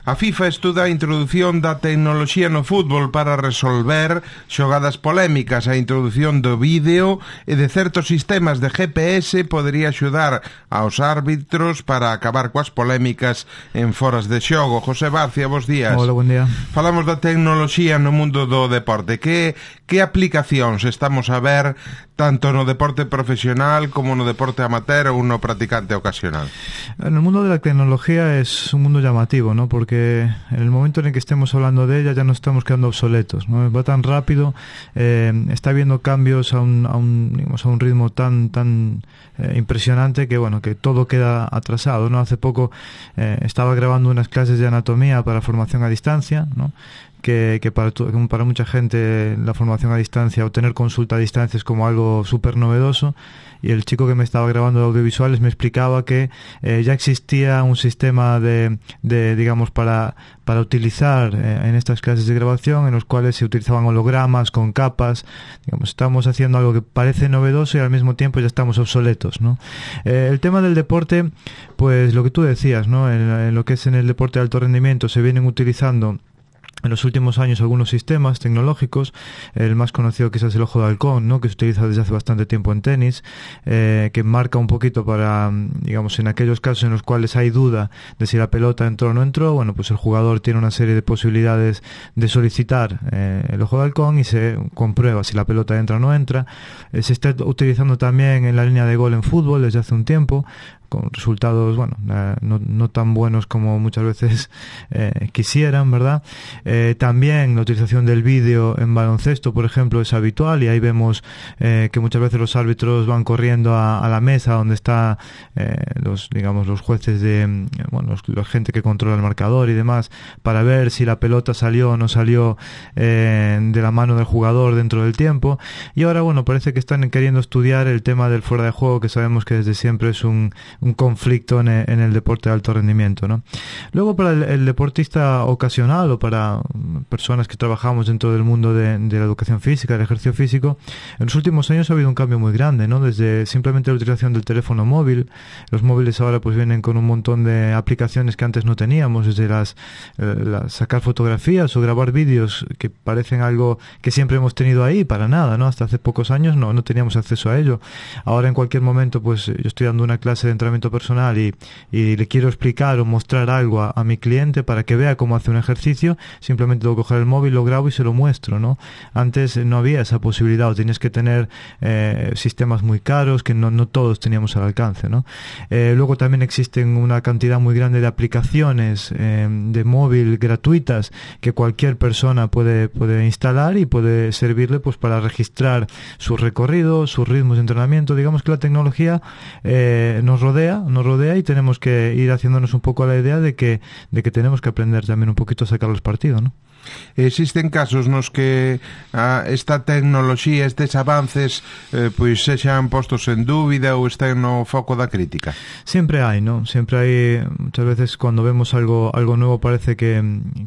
A FIFA estuda a introdución da tecnoloxía no fútbol para resolver xogadas polémicas. A introdución do vídeo e de certos sistemas de GPS podería axudar aos árbitros para acabar coas polémicas en foras de xogo. José Barcia, bos días. Hola, buen día. Falamos da tecnoloxía no mundo do deporte. Que aplicacións estamos a ver tanto no deporte profesional como no deporte amateur ou no practicante ocasional? En el mundo de la tecnología es un mundo llamativo, ¿no? Porque en el momento en el que estemos hablando de ella ya nos estamos quedando obsoletos, ¿no? Va tan rápido, está habiendo cambios a un ritmo tan impresionante que bueno, que todo queda atrasado, ¿no? Hace poco estaba grabando unas clases de anatomía para formación a distancia, ¿no? Que para mucha gente la formación a distancia o tener consulta a distancia es como algo súper novedoso, y el chico que me estaba grabando de audiovisuales me explicaba que ya existía un sistema de digamos para utilizar en estas clases de grabación, en los cuales se utilizaban hologramas con capas. Digamos, estamos haciendo algo que parece novedoso y al mismo tiempo ya estamos obsoletos, ¿no? El tema del deporte, pues lo que tú decías, ¿no? En lo que es en el deporte de alto rendimiento se vienen utilizando en los últimos años algunos sistemas tecnológicos. El más conocido quizás es el ojo de halcón, ¿no? Que se utiliza desde hace bastante tiempo en tenis, que marca un poquito para, digamos, en aquellos casos en los cuales hay duda de si la pelota entró o no entró, bueno, pues el jugador tiene una serie de posibilidades de solicitar el ojo de halcón y se comprueba si la pelota entra o no entra. Se está utilizando también en la línea de gol en fútbol desde hace un tiempo, con resultados, bueno, no tan buenos como muchas veces quisieran, ¿verdad? También la utilización del vídeo en baloncesto, por ejemplo, es habitual, y ahí vemos que muchas veces los árbitros van corriendo a la mesa donde está los jueces la gente que controla el marcador y demás, para ver si la pelota salió o no salió de la mano del jugador dentro del tiempo. Y ahora, bueno, parece que están queriendo estudiar el tema del fuera de juego, que sabemos que desde siempre es un conflicto en el deporte de alto rendimiento, ¿no? Luego, para el deportista ocasional o para personas que trabajamos dentro del mundo de la educación física, del ejercicio físico, en los últimos años ha habido un cambio muy grande, ¿no? Desde simplemente la utilización del teléfono móvil. Los móviles ahora pues vienen con un montón de aplicaciones que antes no teníamos, desde sacar fotografías o grabar vídeos, que parecen algo que siempre hemos tenido ahí, para nada, ¿no? Hasta hace pocos años no teníamos acceso a ello. Ahora, en cualquier momento, pues yo estoy dando una clase de entrenamiento personal y le quiero explicar o mostrar algo a mi cliente para que vea cómo hace un ejercicio, simplemente tengo que coger el móvil, lo grabo y se lo muestro, ¿no? Antes no había esa posibilidad, o tienes que tener sistemas muy caros que no todos teníamos al alcance, ¿no? Luego también existen una cantidad muy grande de aplicaciones de móvil gratuitas que cualquier persona puede instalar y puede servirle pues para registrar su recorrido, sus ritmos de entrenamiento. Digamos que la tecnología nos rodea y tenemos que ir haciéndonos un poco a la idea de que tenemos que aprender también un poquito a sacar los partidos, ¿no? Existen casos nos que esta tecnoloxía, estes avances pois sexan postos en dúbida ou estén no foco da crítica? Siempre hay, ¿no? Siempre hay, muchas veces cuando vemos algo nuevo parece que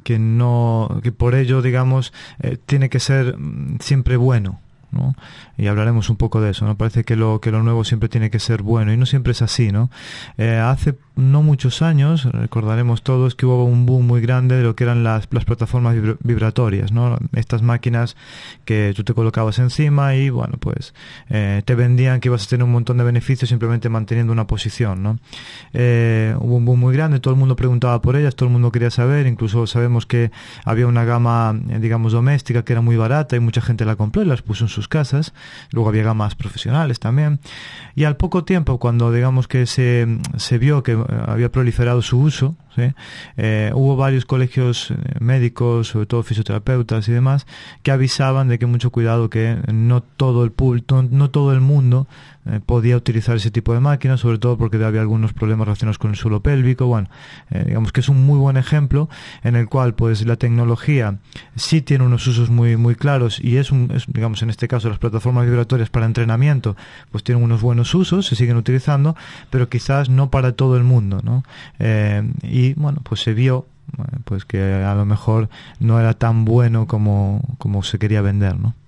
por ello, digamos, tiene que ser siempre bueno, ¿no? Y hablaremos un poco de eso, ¿no? Parece que lo nuevo siempre tiene que ser bueno, y no siempre es así, ¿no? Hace no muchos años, recordaremos todos que hubo un boom muy grande de lo que eran las plataformas vibratorias, ¿no? Estas máquinas que tú te colocabas encima y, bueno, pues te vendían que ibas a tener un montón de beneficios simplemente manteniendo una posición, ¿no? Hubo un boom muy grande, todo el mundo preguntaba por ellas, todo el mundo quería saber, incluso sabemos que había una gama, digamos, doméstica que era muy barata y mucha gente la compró y las puso en sus casas. Luego había gamas profesionales también, y al poco tiempo, cuando digamos que se vio que había proliferado su uso, ¿sí? Hubo varios colegios médicos, sobre todo fisioterapeutas y demás, que avisaban de que mucho cuidado, que no todo el público, no todo el mundo podía utilizar ese tipo de máquinas, sobre todo porque había algunos problemas relacionados con el suelo pélvico. Bueno, digamos que es un muy buen ejemplo en el cual pues la tecnología sí tiene unos usos muy muy claros, y digamos, en este caso las plataformas vibratorias para entrenamiento pues tienen unos buenos usos, se siguen utilizando, pero quizás no para todo el mundo, ¿no? Y bueno, pues se vio pues que a lo mejor no era tan bueno como se quería vender, ¿no?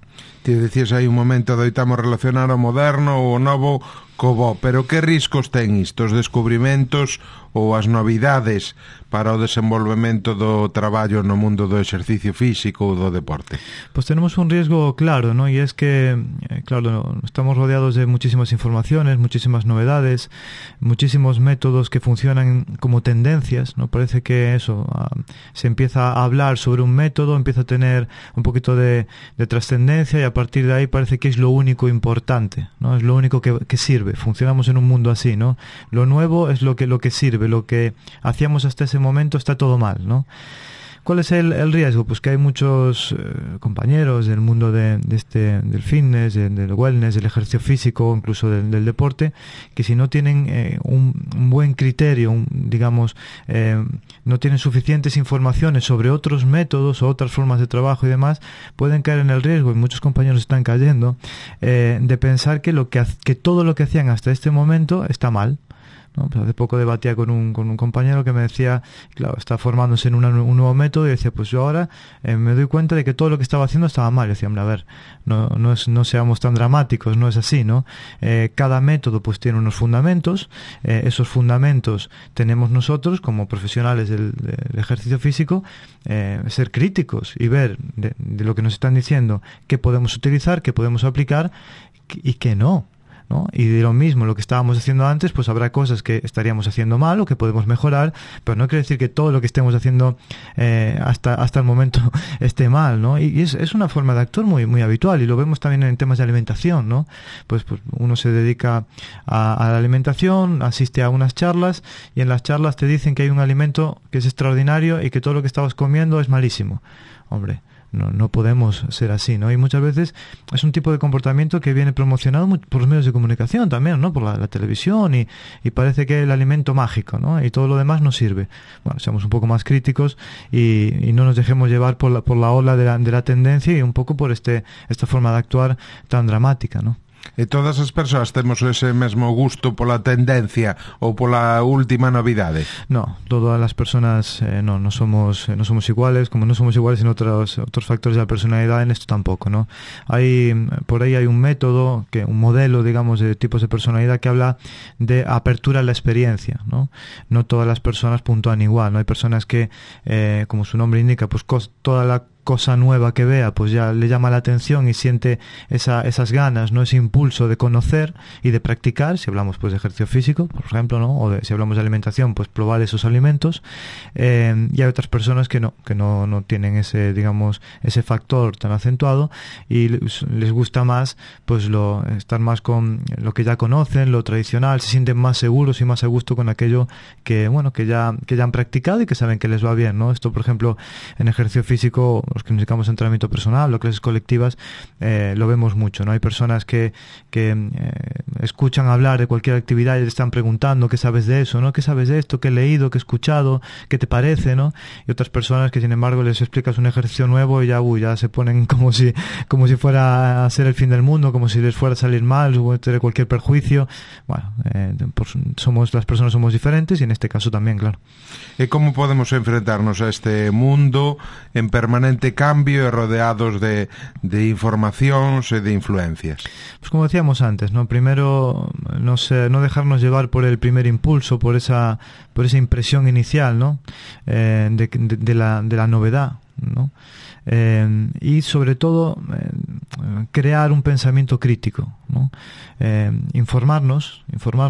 Ti dicías hai un momento doitamos relacionar o moderno ou o novo co bo, pero que riscos ten isto, os descubrimentos ou as novidades para o desenvolvemento do traballo no mundo do exercicio físico ou do deporte? Pues tenemos un riesgo claro, ¿no? Y es que, claro, estamos rodeados de muchísimas informaciones, muchísimas novedades, muchísimos métodos que funcionan como tendencias, ¿no? Parece que eso, se empieza a hablar sobre un método, empieza a tener un poquito de trascendencia y a partir de ahí parece que es lo único importante, ¿no? Es lo único que sirve. Funcionamos en un mundo así, ¿no? Lo nuevo es lo que sirve, lo que hacíamos hasta ese momento está todo mal, ¿no? ¿Cuál es el riesgo? Pues que hay muchos compañeros del mundo del fitness, del wellness, del ejercicio físico, incluso del deporte, que si no tienen un buen criterio, digamos, no tienen suficientes informaciones sobre otros métodos o otras formas de trabajo y demás, pueden caer en el riesgo, y muchos compañeros están cayendo, de pensar que todo lo que hacían hasta este momento está mal, ¿no? Pues hace poco debatía con un compañero que me decía, claro, está formándose en un nuevo método y decía, pues yo ahora me doy cuenta de que todo lo que estaba haciendo estaba mal. Y decía, hombre, a ver, no seamos tan dramáticos, no es así, ¿no? Cada método pues tiene unos fundamentos, esos fundamentos tenemos nosotros como profesionales del ejercicio físico, ser críticos y ver de lo que nos están diciendo qué podemos utilizar, qué podemos aplicar y qué no, ¿no? Y de lo mismo, lo que estábamos haciendo antes, pues habrá cosas que estaríamos haciendo mal o que podemos mejorar, pero no quiere decir que todo lo que estemos haciendo hasta el momento esté mal, ¿no? Y es una forma de actuar muy, muy habitual, y lo vemos también en temas de alimentación, ¿no? Pues uno se dedica a la alimentación, asiste a unas charlas, y en las charlas te dicen que hay un alimento que es extraordinario y que todo lo que estabas comiendo es malísimo. Hombre, no podemos ser así, ¿no? Y muchas veces es un tipo de comportamiento que viene promocionado por los medios de comunicación también, ¿no? Por la televisión, y parece que es el alimento mágico, ¿no? Y todo lo demás no sirve. Bueno, seamos un poco más críticos y no nos dejemos llevar por la ola de la tendencia y un poco por esta forma de actuar tan dramática, ¿no? E todas as persoas temos ese mesmo gusto pola tendencia ou pola última novidade? No, todas las personas no somos iguales, como no somos iguales en otros factores de la personalidad, en esto tampoco, ¿no? Por ahí hay un método, un modelo, digamos, de tipos de personalidad que habla de apertura a la experiencia, ¿no? No todas las personas puntúan igual, ¿no? Hay personas que, como su nombre indica, pues toda la cosa nueva que vea, pues ya le llama la atención y siente esas ganas, ¿no? Ese impulso de conocer y de practicar, si hablamos pues de ejercicio físico, por ejemplo, ¿no? O si hablamos de alimentación, pues probar esos alimentos, y hay otras personas que no tienen ese, digamos, ese factor tan acentuado y les gusta más pues estar más con lo que ya conocen, lo tradicional, se sienten más seguros y más a gusto con aquello que ya han practicado y que saben que les va bien, ¿no? Esto, por ejemplo, en ejercicio físico, los que nos dedicamos a entrenamiento personal o clases colectivas, lo vemos mucho, ¿no? Hay personas que escuchan hablar de cualquier actividad y te están preguntando qué sabes de eso, ¿no? ¿Qué sabes de esto? ¿Qué he leído? ¿Qué he escuchado? ¿Qué te parece? ¿No? Y otras personas que, sin embargo, les explicas un ejercicio nuevo y ya se ponen como si fuera a ser el fin del mundo, como si les fuera a salir mal o tener cualquier perjuicio. Bueno, las personas somos diferentes y en este caso también, claro. ¿Y cómo podemos enfrentarnos a este mundo en permanente cambio e rodeados de informacións e de influencias? Pues como decíamos antes, ¿no? Primero no dejarnos llevar por el primer impulso, por esa impresión inicial, ¿no? De la novedad, ¿no? Y sobre todo crear un pensamiento crítico, ¿no? Informarnos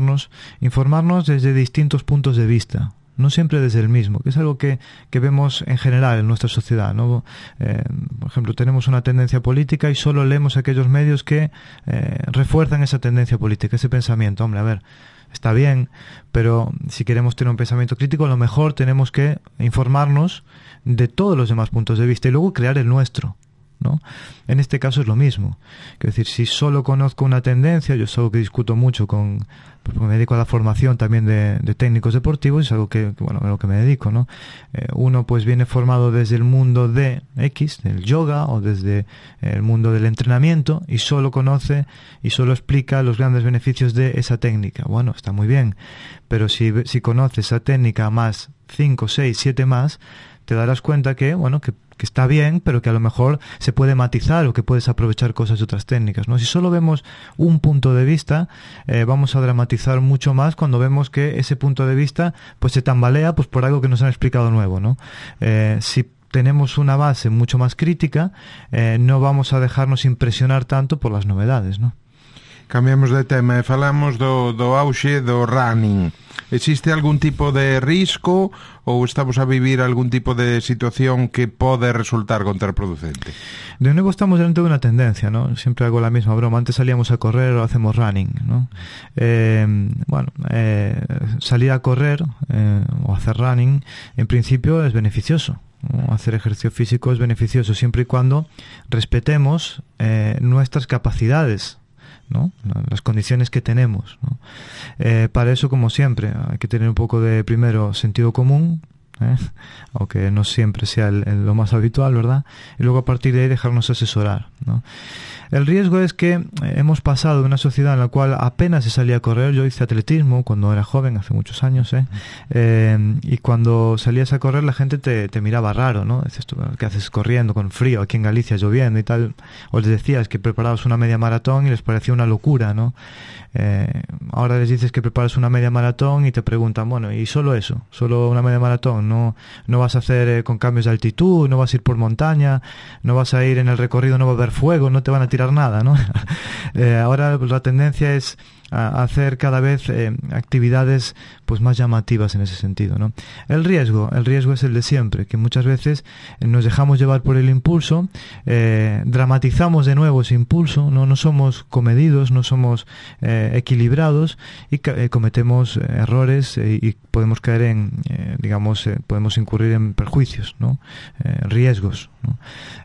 desde distintos puntos de vista, no siempre desde el mismo, que es algo que vemos en general en nuestra sociedad, ¿no? Por ejemplo, tenemos una tendencia política y solo leemos aquellos medios que refuerzan esa tendencia política, ese pensamiento. Hombre, a ver, está bien, pero si queremos tener un pensamiento crítico, a lo mejor tenemos que informarnos de todos los demás puntos de vista y luego crear el nuestro, ¿no? En este caso es lo mismo. Quiero decir, si solo conozco una tendencia, yo es algo que discuto mucho porque me dedico a la formación también de técnicos deportivos, es algo a lo que me dedico, ¿no? Uno pues viene formado desde el mundo del yoga o desde el mundo del entrenamiento y solo conoce y solo explica los grandes beneficios de esa técnica. Bueno, está muy bien, pero si conoces esa técnica más 5, 6, 7 más, te darás cuenta que que está bien, pero que a lo mejor se puede matizar o que puedes aprovechar cosas de otras técnicas, ¿no? Si solo vemos un punto de vista, vamos a dramatizar mucho más cuando vemos que ese punto de vista pues se tambalea pues por algo que nos han explicado nuevo, ¿no? Si tenemos una base mucho más crítica, no vamos a dejarnos impresionar tanto por las novedades, ¿no? Cambiamos de tema e falamos do auxe do running. Existe algún tipo de risco ou estamos a vivir algún tipo de situación que pode resultar contraproducente? De nuevo estamos delante de una tendencia, ¿no? Siempre hago la misma broma. Antes salíamos a correr, ahora hacemos running, ¿no? Salir a correr o hacer running, en principio es beneficioso, ¿no? Hacer ejercicio físico es beneficioso siempre y cuando respetemos nuestras capacidades, ¿no? Las condiciones que tenemos, ¿no? Para eso, como siempre, hay que tener un poco de, primero, sentido común, aunque no siempre sea lo más habitual, ¿verdad? Y luego a partir de ahí dejarnos asesorar, ¿no? El riesgo es que hemos pasado de una sociedad en la cual apenas se salía a correr. Yo hice atletismo cuando era joven, hace muchos años, y cuando salías a correr la gente te miraba raro, ¿no? Dices, ¿tú qué haces corriendo con frío? Aquí en Galicia lloviendo y tal. O les decías que preparabas una media maratón y les parecía una locura, ¿no? Ahora les dices que preparas una media maratón y te preguntan, bueno, ¿y solo eso? ¿Solo una media maratón? ¿No vas a hacer con cambios de altitud? ¿No vas a ir por montaña? ¿No vas a ir en el recorrido? ¿No va a haber fuego? ¿No te van a tirar nada, ¿no? Ahora pues, la tendencia es a hacer cada vez actividades pues más llamativas en ese sentido, ¿no? El riesgo es el de siempre, que muchas veces nos dejamos llevar por el impulso, dramatizamos de nuevo ese impulso, no somos comedidos, no somos equilibrados y cometemos errores y podemos caer podemos incurrir en perjuicios, ¿no? Riesgos, ¿no?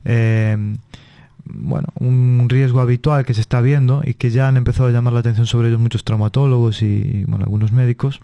Un riesgo habitual que se está viendo y que ya han empezado a llamar la atención sobre ellos muchos traumatólogos y algunos médicos,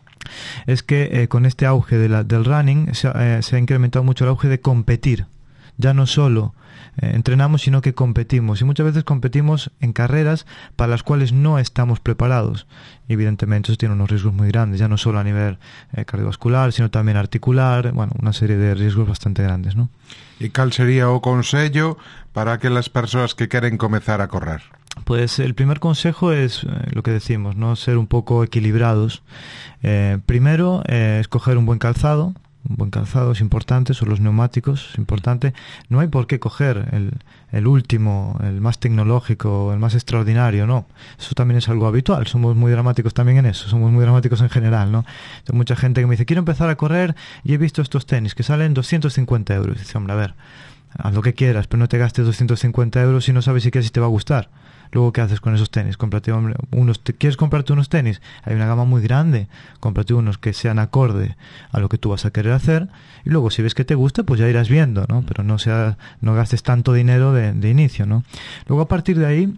es que con este auge del running se ha incrementado mucho el auge de competir. Ya no solo entrenamos, sino que competimos. Y muchas veces competimos en carreras para las cuales no estamos preparados. Y evidentemente eso tiene unos riesgos muy grandes, ya no solo a nivel cardiovascular, sino también articular, una serie de riesgos bastante grandes, ¿no? E cal sería o consello para aquelas persoas que queren comezar a correr? Pues el primer consejo es lo que decimos, ¿no? Ser un poco equilibrados. Primero, escoger un buen calzado. Un buen calzado es importante, son los neumáticos, es importante. No hay por qué coger el último, el más tecnológico, el más extraordinario, no. Eso también es algo habitual, somos muy dramáticos también en eso, somos muy dramáticos en general, ¿no? Hay mucha gente que me dice, quiero empezar a correr y he visto estos tenis que salen 250 euros. Y dice, hombre, a ver, haz lo que quieras, pero no te gastes 250 euros si no sabes siquiera si te va a gustar. Luego, ¿qué haces con esos tenis? Cómprate ¿quieres comprarte unos tenis? Hay una gama muy grande. Cómprate unos que sean acorde a lo que tú vas a querer hacer. Y luego, si ves que te gusta, pues ya irás viendo, ¿no? Pero no gastes tanto dinero de inicio, ¿no? Luego, a partir de ahí,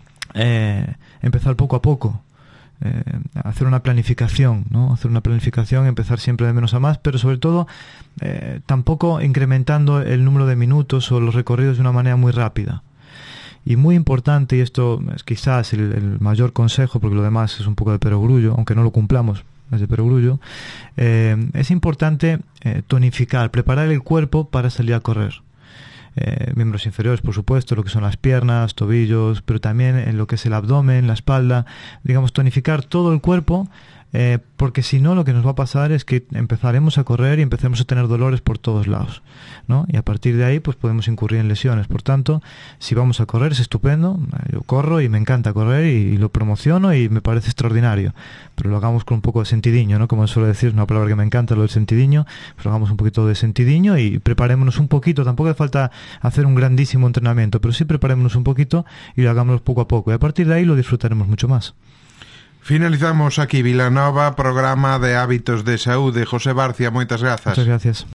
empezar poco a poco. Hacer una planificación, ¿no? Hacer una planificación, empezar siempre de menos a más, pero sobre todo tampoco incrementando el número de minutos o los recorridos de una manera muy rápida. Y muy importante, y esto es quizás el mayor consejo, porque lo demás es un poco de perogrullo, aunque no lo cumplamos, es de perogrullo, es importante tonificar, preparar el cuerpo para salir a correr. Miembros inferiores, por supuesto, lo que son las piernas, tobillos, pero también en lo que es el abdomen, la espalda, tonificar todo el cuerpo, porque si no lo que nos va a pasar es que empezaremos a correr y empecemos a tener dolores por todos lados, ¿no? Y a partir de ahí pues podemos incurrir en lesiones. Por tanto, si vamos a correr es estupendo, yo corro y me encanta correr y lo promociono y me parece extraordinario, pero lo hagamos con un poco de sentidiño, ¿no? Como suelo decir, es una palabra que me encanta, lo del sentidiño, pues hagamos un poquito de sentidiño y preparémonos un poquito. Tampoco hace falta hacer un grandísimo entrenamiento, pero sí preparémonos un poquito y lo hagamos poco a poco, y a partir de ahí lo disfrutaremos mucho más. Finalizamos aquí Vilanova, programa de Hábitos de Saúde. José Barcia, moitas grazas. Muchas gracias.